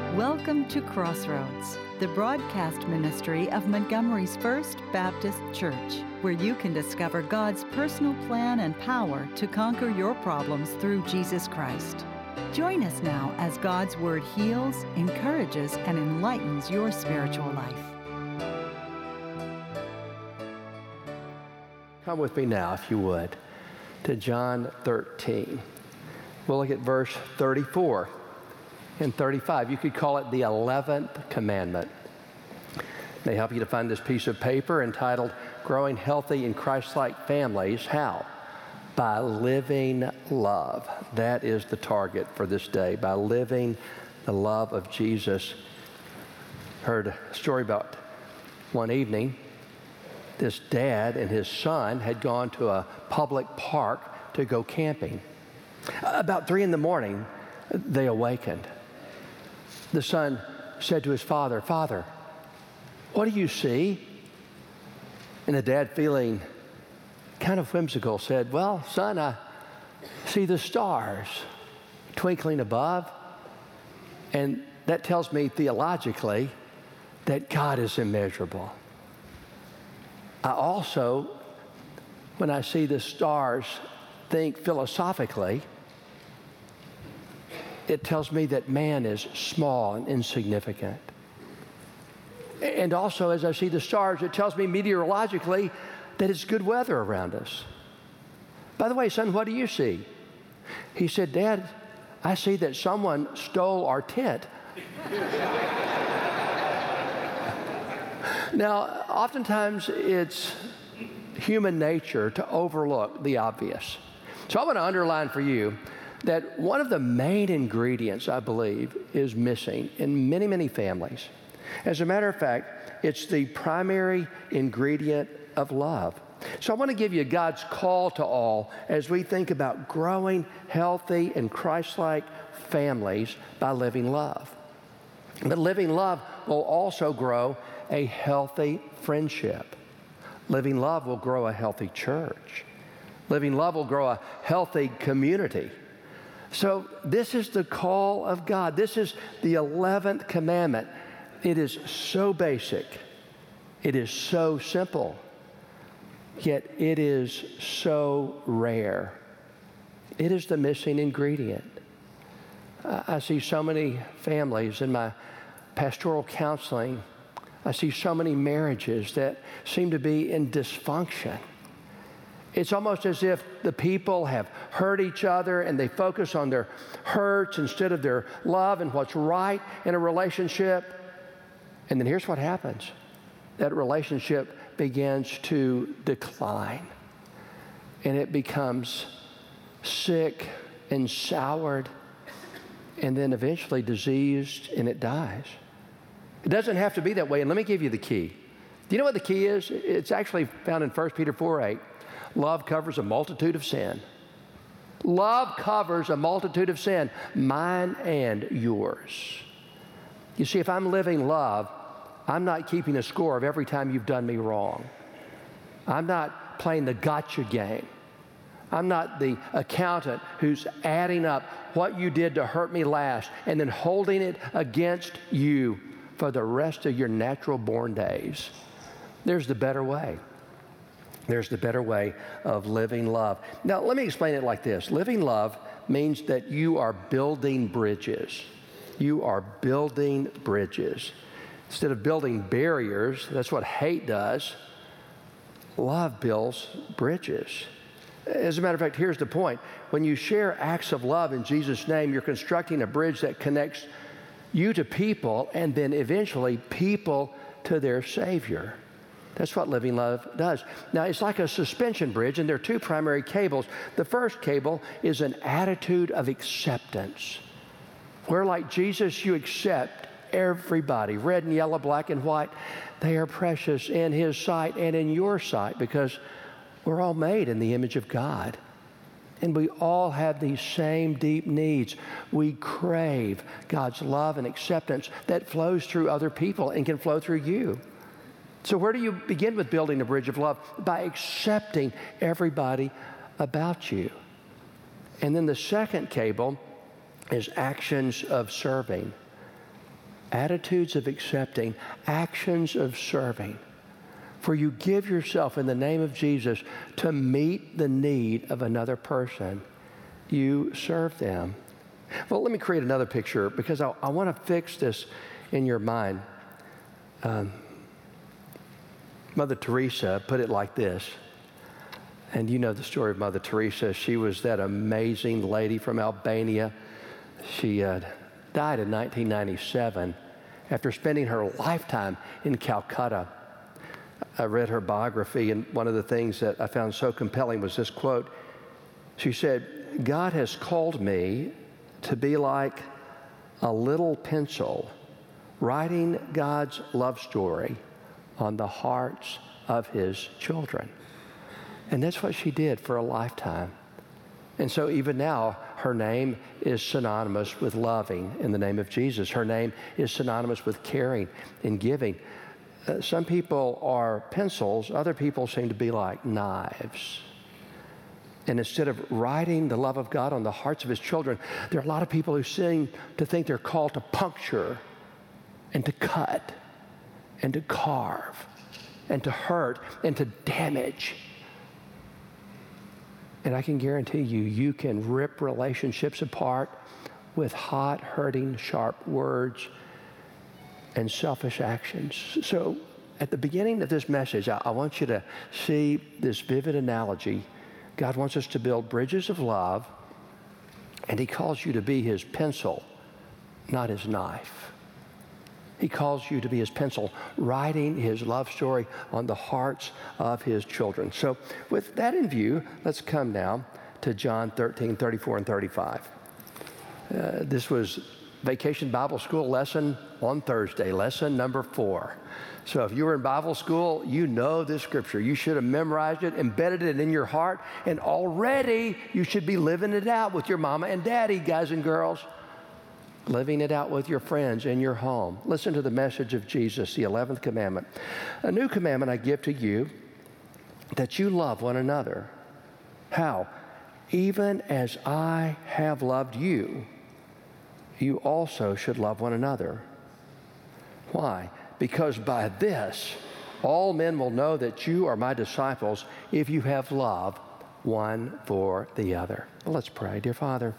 Welcome to Crossroads, the broadcast ministry of Montgomery's First Baptist Church, where you can discover God's personal plan and power to conquer your problems through Jesus Christ. Join us now as God's Word heals, encourages, and enlightens your spiritual life. Come with me now, if you would, to John 13. We'll look at verse 34 and 35. You could call it the 11th commandment. They help you to find this piece of paper entitled Growing Healthy in Christ-Like Families. How? By living love. That is the target for this day, by living the love of Jesus. Heard a story about one evening, this dad and his son had gone to a public park to go camping. About 3 a.m, they awakened. The son said to his father, "Father, what do you see?" And the dad, feeling kind of whimsical, said, "Well, son, I see the stars twinkling above, and that tells me theologically that God is immeasurable. I also, when I see the stars, think philosophically, it tells me that man is small and insignificant. And also, as I see the stars, it tells me meteorologically that it's good weather around us. By the way, son, what do you see?" He said, "Dad, I see that someone stole our tent." Now, oftentimes it's human nature to overlook the obvious. So I want to underline for you that one of the main ingredients, I believe, is missing in many, many families. As a matter of fact, it's the primary ingredient of love. So I want to give you God's call to all as we think about growing healthy and Christ-like families by living love. But living love will also grow a healthy friendship. Living love will grow a healthy church. Living love will grow a healthy community. So this is the call of God. This is the 11th commandment. It is so basic. It is so simple. Yet it is so rare. It is the missing ingredient. I see so many families in my pastoral counseling. I see so many marriages that seem to be in dysfunction. It's almost as if the people have hurt each other and they focus on their hurts instead of their love and what's right in a relationship. And then here's what happens. That relationship begins to decline. And it becomes sick and soured and then eventually diseased, and it dies. It doesn't have to be that way. And let me give you the key. Do you know what the key is? It's actually found in 1 Peter 4:8. Love covers a multitude of sin. Love covers a multitude of sin, mine and yours. You see, if I'm living love, I'm not keeping a score of every time you've done me wrong. I'm not playing the gotcha game. I'm not the accountant who's adding up what you did to hurt me last and then holding it against you for the rest of your natural born days. There's the better way. There's the better way of living love. Now, let me explain it like this. Living love means that you are building bridges. You are building bridges. Instead of building barriers, that's what hate does. Love builds bridges. As a matter of fact, here's the point. When you share acts of love in Jesus' name, you're constructing a bridge that connects you to people and then eventually people to their Savior. That's what living love does. Now, it's like a suspension bridge, and there are two primary cables. The first cable is an attitude of acceptance, where like Jesus, you accept everybody, red and yellow, black and white. They are precious in His sight and in your sight because we're all made in the image of God. And we all have these same deep needs. We crave God's love and acceptance that flows through other people and can flow through you. So where do you begin with building a bridge of love? By accepting everybody about you. And then the second cable is actions of serving. attitudes of accepting, actions of serving. For you give yourself in the name of Jesus to meet the need of another person. You serve them. Well, let me create another picture because I want to fix this in your mind. Mother Teresa put it like this, and you know the story of Mother Teresa. She was that amazing lady from Albania. She died in 1997 after spending her lifetime in Calcutta. I read her biography, and one of the things that I found so compelling was this quote. She said, "God has called me to be like a little pencil writing God's love story on the hearts of his children." And that's what she did for a lifetime. And so even now, her name is synonymous with loving in the name of Jesus. Her name is synonymous with caring and giving. Some people are pencils. Other people seem to be like knives. And instead of writing the love of God on the hearts of his children, there are a lot of people who seem to think they're called to puncture and to cut and to carve and to hurt and to damage. And I can guarantee you, you can rip relationships apart with hot, hurting, sharp words and selfish actions. So at the beginning of this message, I want you to see this vivid analogy. God wants us to build bridges of love, and he calls you to be his pencil, not his knife. He calls you to be his pencil, writing his love story on the hearts of his children. So with that in view, let's come now to John 13, 34, and 35. This was Vacation Bible School lesson on Thursday, lesson number 4. So if you were in Bible school, you know this scripture. You should have memorized it, embedded it in your heart, and already you should be living it out with your mama and daddy, guys and girls. Living it out with your friends in your home. Listen to the message of Jesus, the 11th commandment. "A new commandment I give to you, that you love one another." How? "Even as I have loved you, you also should love one another." Why? "Because by this, all men will know that you are my disciples if you have love one for the other." Well, let's pray. Dear Father,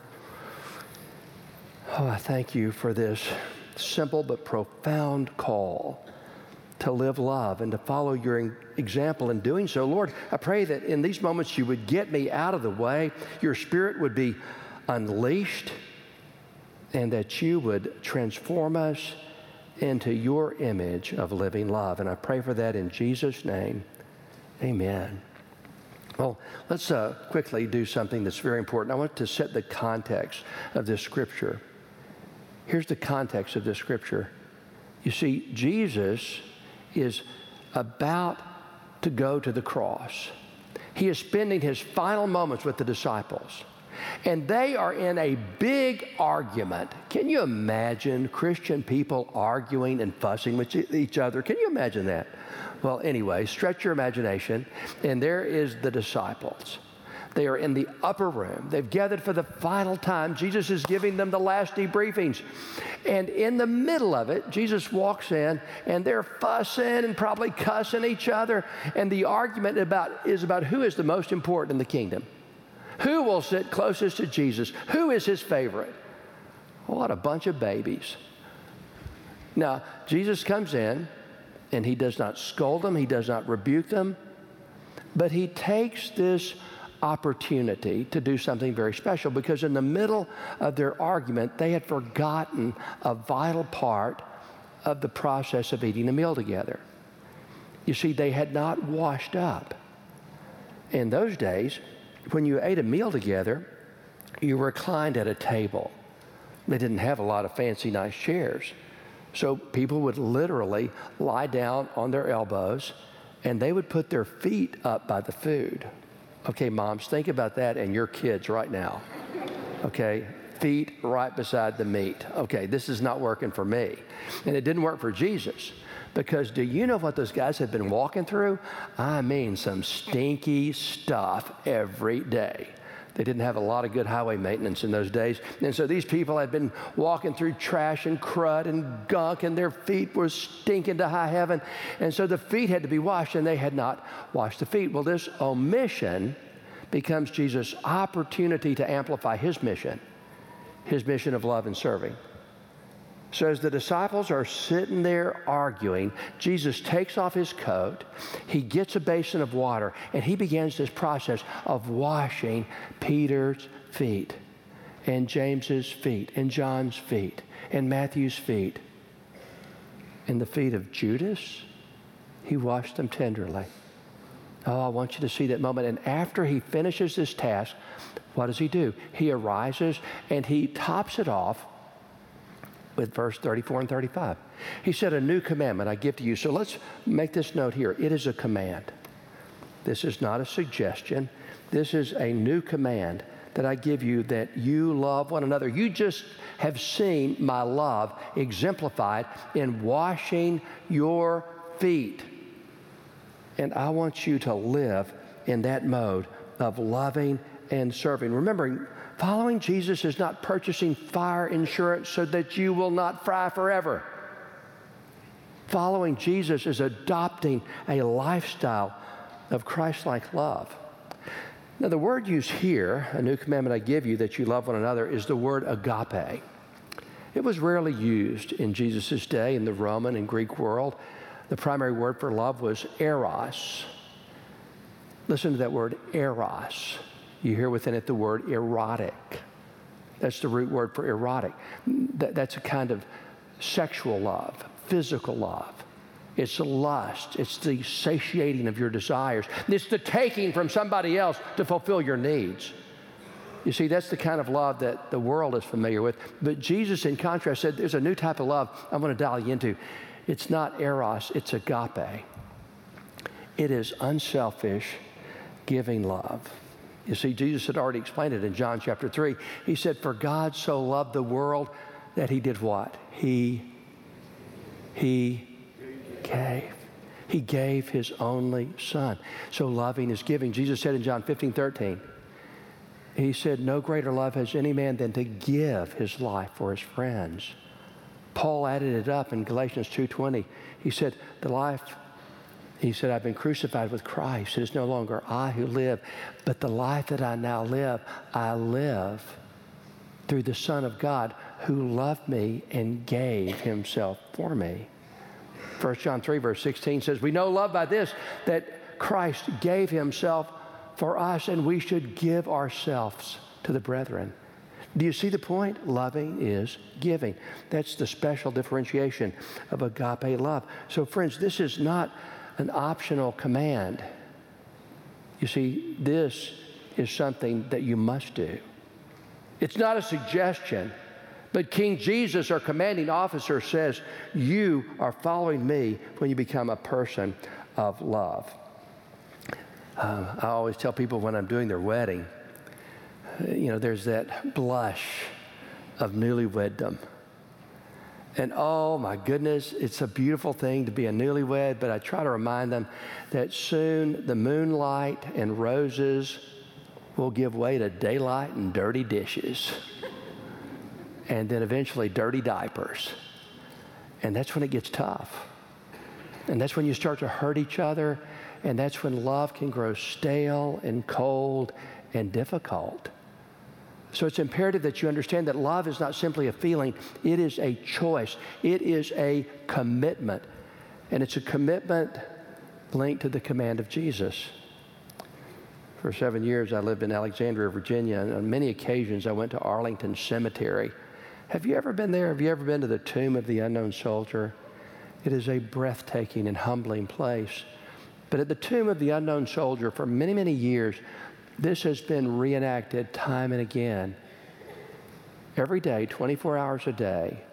I thank you for this simple but profound call to live love and to follow your example in doing so. Lord, I pray that in these moments you would get me out of the way, your Spirit would be unleashed, and that you would transform us into your image of living love. And I pray for that in Jesus' name. Amen. Well, let's quickly do something that's very important. I want to set the context of this scripture. Here's the context of this scripture. You see, Jesus is about to go to the cross. He is spending his final moments with the disciples, and they are in a big argument. Can you imagine Christian people arguing and fussing with each other? Can you imagine that? Well, anyway, stretch your imagination, and there is the disciples. They are in the upper room. They've gathered for the final time. Jesus is giving them the last debriefings. And in the middle of it, Jesus walks in, and they're fussing and probably cussing each other. And the argument is about who is the most important in the kingdom. Who will sit closest to Jesus? Who is his favorite? What a bunch of babies. Now, Jesus comes in, and he does not scold them. He does not rebuke them. But he takes this opportunity to do something very special, because in the middle of their argument, they had forgotten a vital part of the process of eating a meal together. You see, they had not washed up. In those days, when you ate a meal together, you reclined at a table. They didn't have a lot of fancy, nice chairs. So people would literally lie down on their elbows, and they would put their feet up by the food. Okay, moms, think about that and your kids right now. Okay, feet right beside the meat. Okay, this is not working for me. And it didn't work for Jesus, because do you know what those guys have been walking through? I mean, some stinky stuff every day. They didn't have a lot of good highway maintenance in those days. And so these people had been walking through trash and crud and gunk, and their feet were stinking to high heaven. And so the feet had to be washed, and they had not washed the feet. Well, this omission becomes Jesus' opportunity to amplify his mission of love and serving. So as the disciples are sitting there arguing, Jesus takes off his coat, he gets a basin of water, and he begins this process of washing Peter's feet, and James's feet, and John's feet, and Matthew's feet. And the feet of Judas, he washed them tenderly. Oh, I want you to see that moment. And after he finishes this task, what does he do? He arises and he tops it off with verse 34 and 35. He said, a new commandment I give to you. So let's make this note here. It is a command. This is not a suggestion. This is a new command that I give you, that you love one another. You just have seen my love exemplified in washing your feet. And I want you to live in that mode of loving and serving. Remembering, following Jesus is not purchasing fire insurance so that you will not fry forever. Following Jesus is adopting a lifestyle of Christ-like love. Now, the word used here, a new commandment I give you, that you love one another, is the word agape. It was rarely used in Jesus' day in the Roman and Greek world. The primary word for love was eros. Listen to that word, eros. You hear within it the word erotic. That's the root word for erotic. That's a kind of sexual love, physical love. It's the lust. It's the satiating of your desires. It's the taking from somebody else to fulfill your needs. You see, that's the kind of love that the world is familiar with. But Jesus, in contrast, said there's a new type of love I want to dial you into. It's not eros, it's agape. It is unselfish, giving love. You see, Jesus had already explained it in John chapter 3. He said, for God so loved the world that he did what? He gave. He gave his only son. So loving is giving. Jesus said in John 15:13, he said, no greater love has any man than to give his life for his friends. Paul added it up in Galatians 2:20. He said, I've been crucified with Christ. It is no longer I who live, but the life that I now live, I live through the Son of God who loved me and gave himself for me. 1 John 3 verse 16 says, we know love by this, that Christ gave himself for us, and we should give ourselves to the brethren. Do you see the point? Loving is giving. That's the special differentiation of agape love. So friends, this is not an optional command. You see, this is something that you must do. It's not a suggestion, but King Jesus, our commanding officer, says, you are following me when you become a person of love. I always tell people when I'm doing their wedding, there's that blush of newlywed-dom. And oh my goodness, it's a beautiful thing to be a newlywed, but I try to remind them that soon the moonlight and roses will give way to daylight and dirty dishes. And then eventually dirty diapers. And that's when it gets tough. And that's when you start to hurt each other. And that's when love can grow stale and cold and difficult. So it's imperative that you understand that love is not simply a feeling. It is a choice. It is a commitment. And it's a commitment linked to the command of Jesus. For 7 years, I lived in Alexandria, Virginia, and on many occasions I went to Arlington Cemetery. Have you ever been there? Have you ever been to the Tomb of the Unknown Soldier? It is a breathtaking and humbling place. But at the Tomb of the Unknown Soldier, for many, many years, this has been reenacted time and again. Every day, 24 hours a day,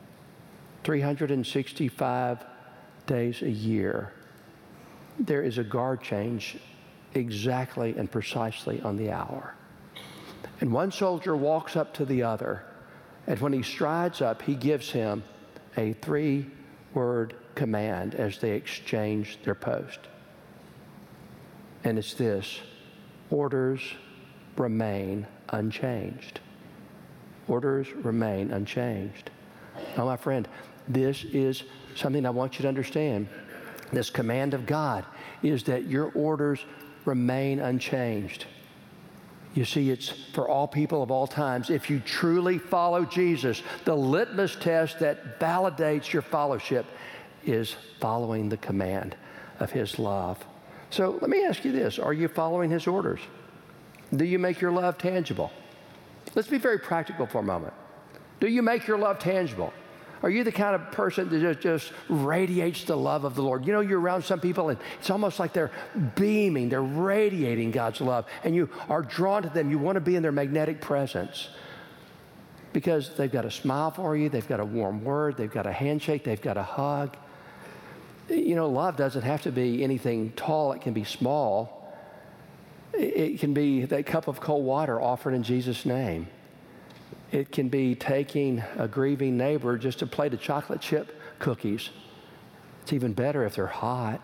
365 days a year, there is a guard change exactly and precisely on the hour. And one soldier walks up to the other, and when he strides up, he gives him a 3-word command as they exchange their post. And it's this: orders remain unchanged. Orders remain unchanged. Now, my friend, this is something I want you to understand. This command of God is that your orders remain unchanged. You see, it's for all people of all times. If you truly follow Jesus, the litmus test that validates your fellowship is following the command of His love. So let me ask you this. Are you following His orders? Do you make your love tangible? Let's be very practical for a moment. Do you make your love tangible? Are you the kind of person that just radiates the love of the Lord? You know, you're around some people and it's almost like they're beaming, they're radiating God's love, and you are drawn to them. You want to be in their magnetic presence because they've got a smile for you, they've got a warm word, they've got a handshake, they've got a hug. You know, love doesn't have to be anything tall. It can be small. It can be that cup of cold water offered in Jesus' name. It can be taking a grieving neighbor just a plate of chocolate chip cookies. It's even better if they're hot.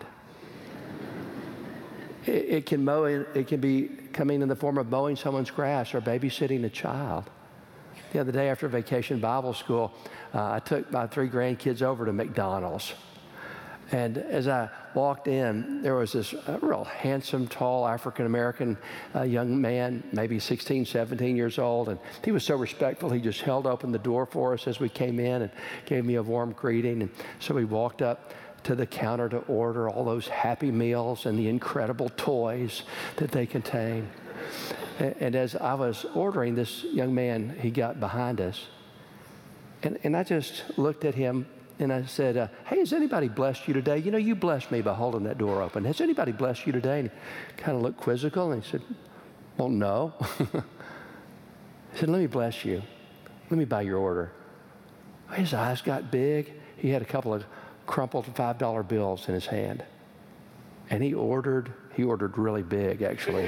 It can be coming in the form of mowing someone's grass or babysitting a child. The other day after vacation Bible school, I took my 3 grandkids over to McDonald's. And as I walked in, there was this real handsome, tall, African-American young man, maybe 16, 17 years old. And he was so respectful, he just held open the door for us as we came in and gave me a warm greeting. And so we walked up to the counter to order all those Happy Meals and the incredible toys that they contain. And as I was ordering, this young man, he got behind us. And I just looked at him. And I said, hey, has anybody blessed you today? You know, you blessed me by holding that door open. Has anybody blessed you today? And he kind of looked quizzical, and he said, well, no. He said, let me bless you. Let me buy your order. His eyes got big. He had a couple of crumpled $5 bills in his hand. And he ordered really big, actually.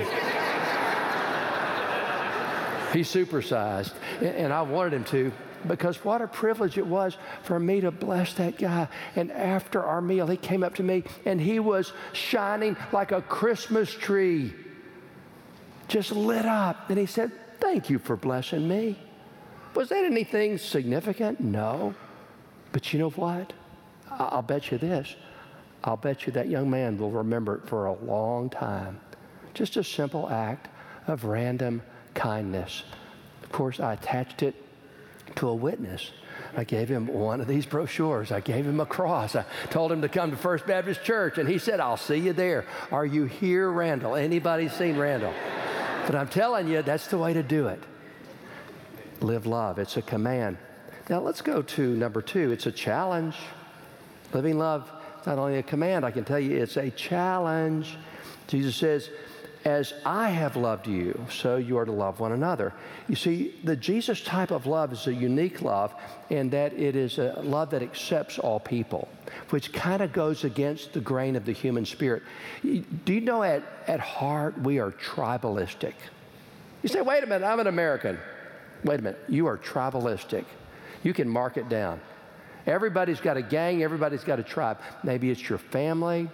He supersized. And I wanted him to, because what a privilege it was for me to bless that guy. And after our meal, he came up to me and he was shining like a Christmas tree, just lit up. And he said, thank you for blessing me. Was that anything significant? No. But you know what? I'll bet you this. I'll bet you that young man will remember it for a long time. Just a simple act of random kindness. Of course, I attached it to a witness. I gave him one of these brochures. I gave him a cross. I told him to come to First Baptist Church, and he said, I'll see you there. Are you here, Randall? Anybody seen Randall? But I'm telling you, that's the way to do it. Live love. It's a command. Now let's go to number 2. It's a challenge. Living love is not only a command, I can tell you it's a challenge. Jesus says, as I have loved you, so you are to love one another. You see, the Jesus type of love is a unique love in that it is a love that accepts all people, which kind of goes against the grain of the human spirit. Do you know at heart we are tribalistic? You say, wait a minute, I'm an American. Wait a minute, you are tribalistic. You can mark it down. Everybody's got a gang, everybody's got a tribe. Maybe it's your family.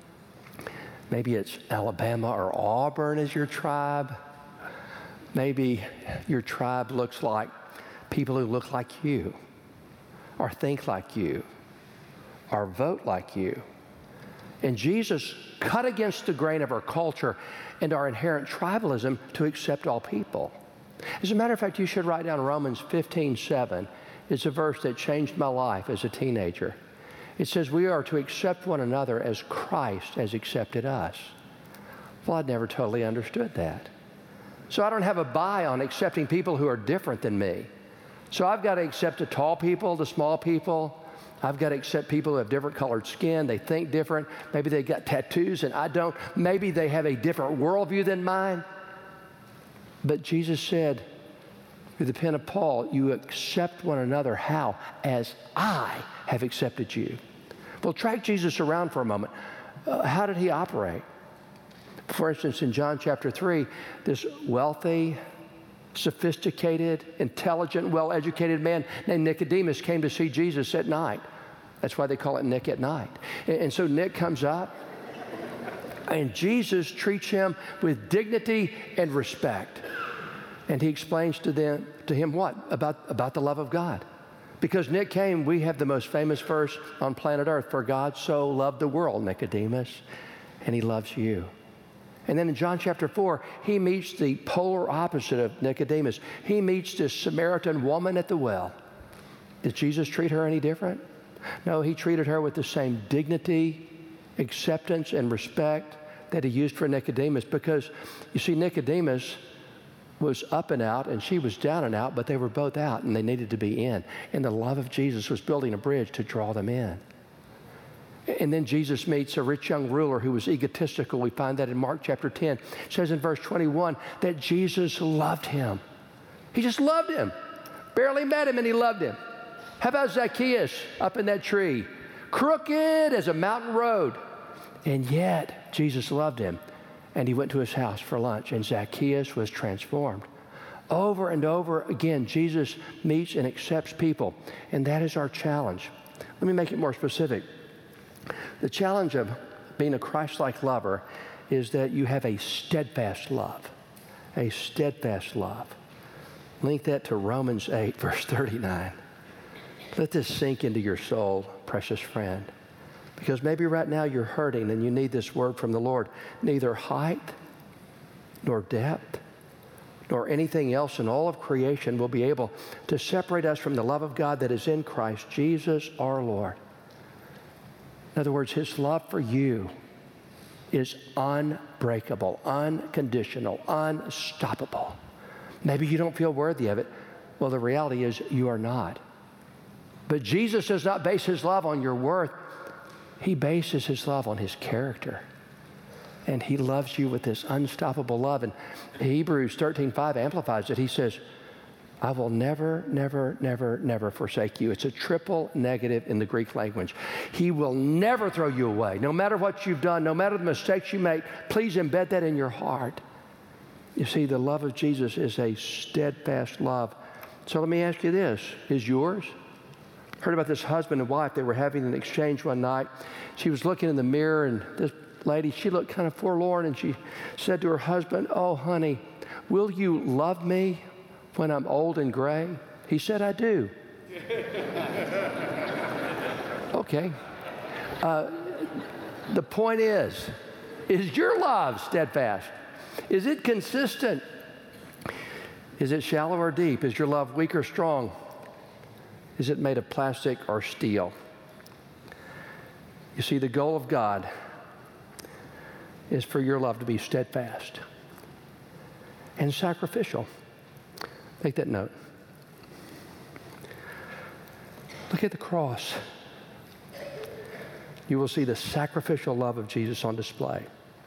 Maybe it's Alabama or Auburn as your tribe. Maybe your tribe looks like people who look like you, or think like you, or vote like you. And Jesus cut against the grain of our culture and our inherent tribalism to accept all people. As a matter of fact, you should write down Romans 15:7. It's a verse that changed my life as a teenager. It says we are to accept one another as Christ has accepted us. Well, I'd never totally understood that. So I don't have a buy on accepting people who are different than me. So I've got to accept the tall people, the small people. I've got to accept people who have different colored skin. They think different. Maybe they got tattoos and I don't. Maybe they have a different worldview than mine. But Jesus said, through the pen of Paul, you accept one another. How? As I have accepted you. Well, track Jesus around for a moment. How did he operate? For instance, in John chapter 3, this wealthy, sophisticated, intelligent, well-educated man named Nicodemus came to see Jesus at night. That's why they call it Nick at night. And so Nick comes up, And Jesus treats him with dignity and respect. And he explains to him what? About the love of God. Because Nick came, we have the most famous verse on planet Earth. For God so loved the world, Nicodemus, and he loves you. And then in John chapter 4, he meets the polar opposite of Nicodemus. He meets this Samaritan woman at the well. Did Jesus treat her any different? No, he treated her with the same dignity, acceptance, and respect that he used for Nicodemus. Because, you see, Nicodemus was up and out, and she was down and out, but they were both out, and they needed to be in. And the love of Jesus was building a bridge to draw them in. And then Jesus meets a rich young ruler who was egotistical. We find that in Mark chapter 10. It says in verse 21 that Jesus loved him. He just loved him. Barely met him, and he loved him. How about Zacchaeus up in that tree? Crooked as a mountain road. And yet, Jesus loved him. And he went to his house for lunch, and Zacchaeus was transformed. Over and over again, Jesus meets and accepts people. And that is our challenge. Let me make it more specific. The challenge of being a Christ-like lover is that you have a steadfast love. A steadfast love. Link that to Romans 8, verse 39. Let this sink into your soul, precious friend. Because maybe right now you're hurting and you need this word from the Lord. Neither height, nor depth, nor anything else in all of creation will be able to separate us from the love of God that is in Christ Jesus our Lord. In other words, his love for you is unbreakable, unconditional, unstoppable. Maybe you don't feel worthy of it. Well, the reality is you are not. But Jesus does not base his love on your worth. He bases his love on his character. And he loves you with this unstoppable love. And Hebrews 13:5 amplifies it. He says, I will never, never, never, never forsake you. It's a triple negative in the Greek language. He will never throw you away. No matter what you've done, no matter the mistakes you make, please embed that in your heart. You see, the love of Jesus is a steadfast love. So let me ask you this. Is yours? Heard about this husband and wife. They were having an exchange one night. She was looking in the mirror, and this lady, she looked kind of forlorn, and she said to her husband, oh, honey, will you love me when I'm old and gray? He said, I do. Okay. The point is your love steadfast? Is it consistent? Is it shallow or deep? Is your love weak or strong? Is it made of plastic or steel? You see, the goal of God is for your love to be steadfast and sacrificial. Take that note. Look at the cross. You will see the sacrificial love of Jesus on display.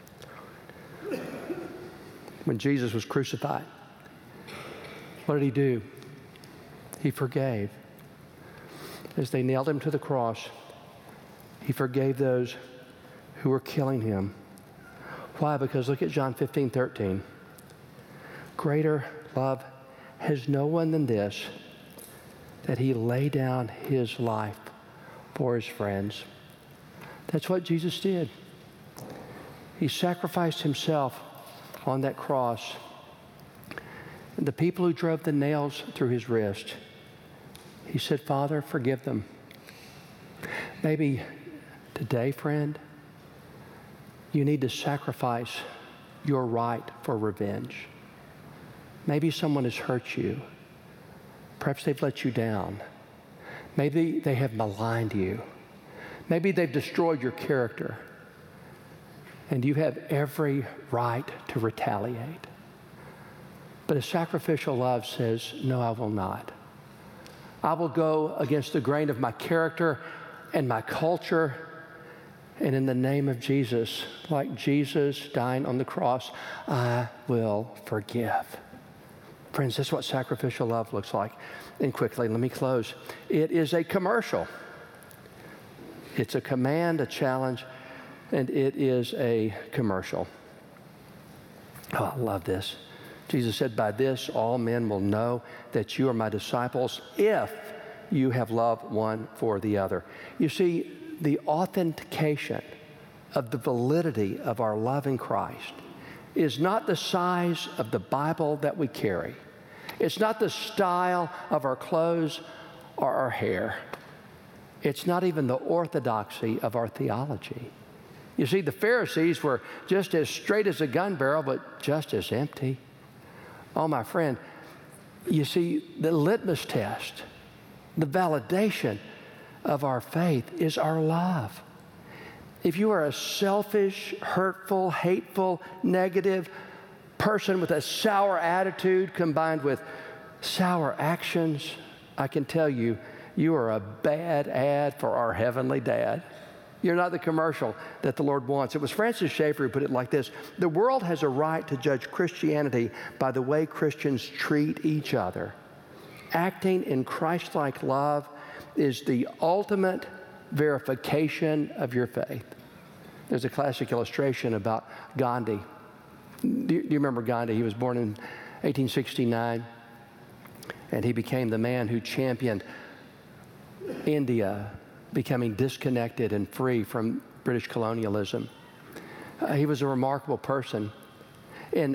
When Jesus was crucified, what did he do? He forgave. As they nailed him to the cross, he forgave those who were killing him. Why? Because look at John 15:13. Greater love has no one than this, that he lay down his life for his friends. That's what Jesus did. He sacrificed himself on that cross. And the people who drove the nails through his wrist, he said, Father, forgive them. Maybe today, friend, you need to sacrifice your right for revenge. Maybe someone has hurt you. Perhaps they've let you down. Maybe they have maligned you. Maybe they've destroyed your character. And you have every right to retaliate. But a sacrificial love says, no, I will not. I will go against the grain of my character and my culture. And in the name of Jesus, like Jesus dying on the cross, I will forgive. Friends, that's what sacrificial love looks like. And quickly, let me close. It is a commercial. It's a command, a challenge, and it is a commercial. Oh, I love this. Jesus said, by this all men will know that you are my disciples if you have love one for the other. You see, the authentication of the validity of our love in Christ is not the size of the Bible that we carry. It's not the style of our clothes or our hair. It's not even the orthodoxy of our theology. You see, the Pharisees were just as straight as a gun barrel, but just as empty. Oh, my friend, you see, the litmus test, the validation of our faith is our love. If you are a selfish, hurtful, hateful, negative person with a sour attitude combined with sour actions, I can tell you, you are a bad ad for our Heavenly Dad. You're not the commercial that the Lord wants. It was Francis Schaeffer who put it like this: the world has a right to judge Christianity by the way Christians treat each other. Acting in Christ-like love is the ultimate verification of your faith. There's a classic illustration about Gandhi. Do you remember Gandhi? He was born in 1869, and he became the man who championed India becoming disconnected and free from British colonialism. He was a remarkable person. In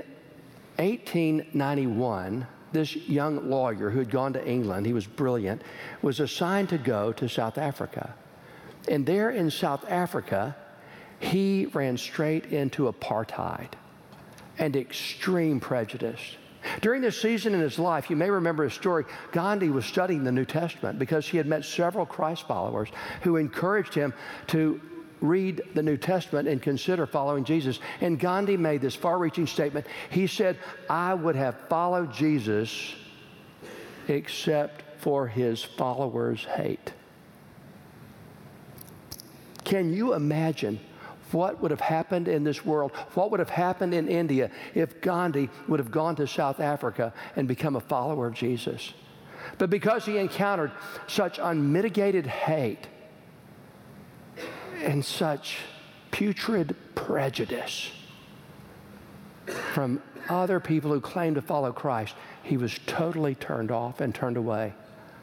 1891, this young lawyer who had gone to England, he was brilliant, was assigned to go to South Africa. And there in South Africa, he ran straight into apartheid and extreme prejudice. During this season in his life, you may remember his story, Gandhi was studying the New Testament because he had met several Christ followers who encouraged him to read the New Testament and consider following Jesus. And Gandhi made this far-reaching statement. He said, I would have followed Jesus except for his followers' hate. Can you imagine what would have happened in this world, what would have happened in India if Gandhi would have gone to South Africa and become a follower of Jesus? But because he encountered such unmitigated hate and such putrid prejudice from other people who claimed to follow Christ, he was totally turned off and turned away.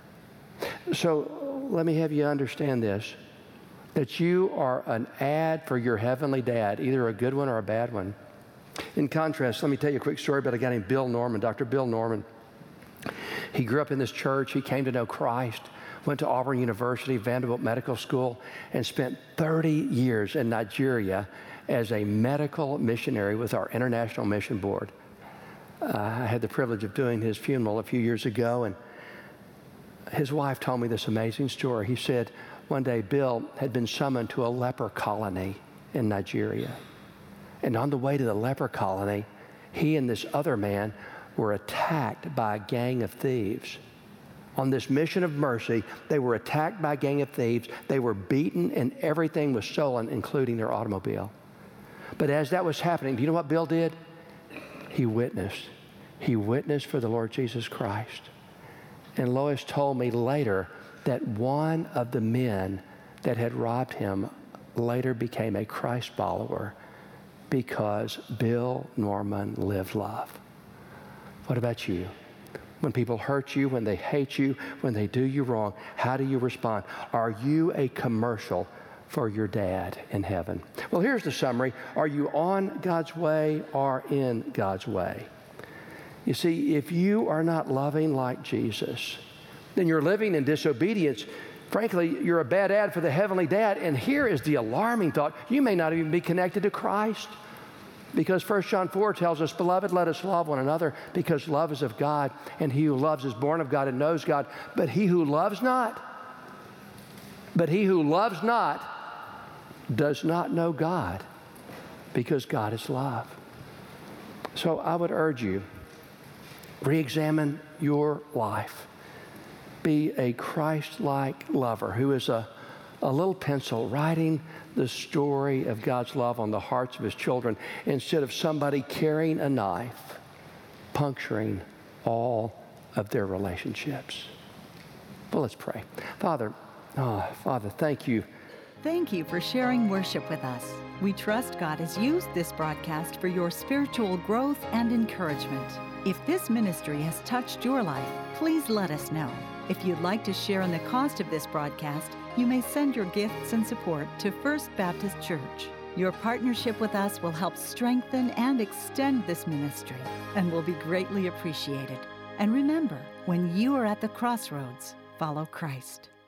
So let me have you understand this, that you are an ad for your Heavenly Dad, either a good one or a bad one. In contrast, let me tell you a quick story about a guy named Bill Norman, Dr. Bill Norman. He grew up in this church. He came to know Christ, went to Auburn University, Vanderbilt Medical School, and spent 30 years in Nigeria as a medical missionary with our International Mission Board. I had the privilege of doing his funeral a few years ago, and his wife told me this amazing story. He said, one day, Bill had been summoned to a leper colony in Nigeria. And on the way to the leper colony, he and this other man were attacked by a gang of thieves. On this mission of mercy, they were attacked by a gang of thieves. They were beaten, and everything was stolen, including their automobile. But as that was happening, do you know what Bill did? He witnessed. He witnessed for the Lord Jesus Christ. And Lois told me later that one of the men that had robbed him later became a Christ follower because Bill Norman lived love. What about you? When people hurt you, when they hate you, when they do you wrong, how do you respond? Are you a commercial for your dad in heaven? Well, here's the summary. Are you on God's way or in God's way? You see, if you are not loving like Jesus, then you're living in disobedience. Frankly, you're a bad ad for the Heavenly Dad. And here is the alarming thought. You may not even be connected to Christ. Because 1 John 4 tells us, Beloved, let us love one another, because love is of God, and he who loves is born of God and knows God. But he who loves not does not know God, because God is love. So I would urge you, re-examine your life. Be a Christ-like lover who is a little pencil writing the story of God's love on the hearts of his children instead of somebody carrying a knife, puncturing all of their relationships. Well, let's pray. Father, thank you. Thank you for sharing worship with us. We trust God has used this broadcast for your spiritual growth and encouragement. If this ministry has touched your life, please let us know. If you'd like to share in the cost of this broadcast, you may send your gifts and support to First Baptist Church. Your partnership with us will help strengthen and extend this ministry and will be greatly appreciated. And remember, when you are at the crossroads, follow Christ.